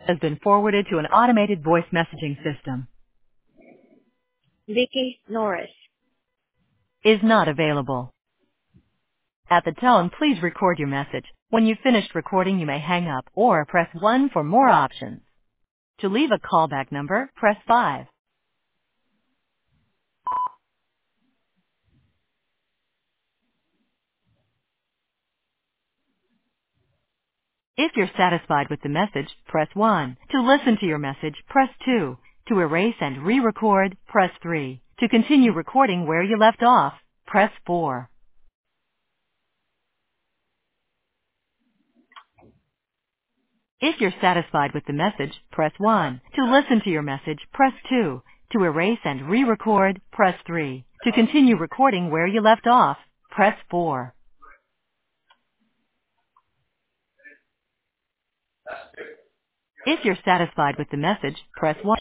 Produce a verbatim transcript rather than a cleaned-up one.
has been forwarded to an automated voice messaging system. Vicky Norris. Is not available. At the tone, please record your message. When you've finished recording, you may hang up or press one for more options. To leave a callback number, press five. If you're satisfied with the message, press one. To listen to your message, press two. To erase and re-record, press three. To continue recording where you left off, press four. If you're satisfied with the message, press one. To listen to your message, press two. To erase and re-record, press three. To continue recording where you left off, press four. If you're satisfied with the message, press one.